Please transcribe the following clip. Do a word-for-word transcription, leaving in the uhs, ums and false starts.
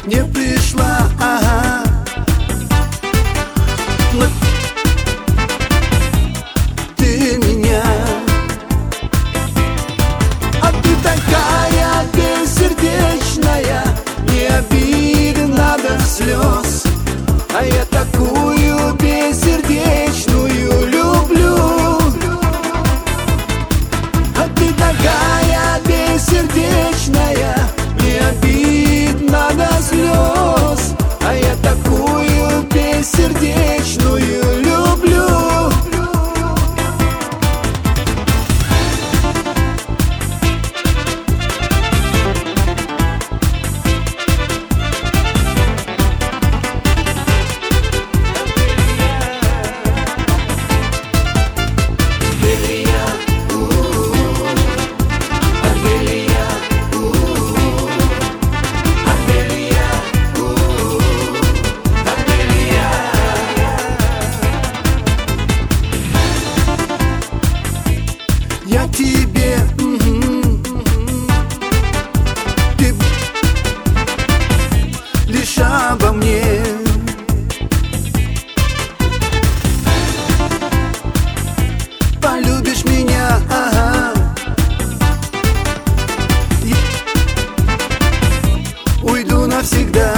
не пришла, ага. Но ты меня, а ты такая бессердечная, не обидна до слез, а я такую бессердечную люблю. А ты такая бессердечная, не обидна до слез, а я такую бессердечную люблю. Я тебе, угу, ты лишь обо мне. Полюбишь меня, ага. Я уйду навсегда.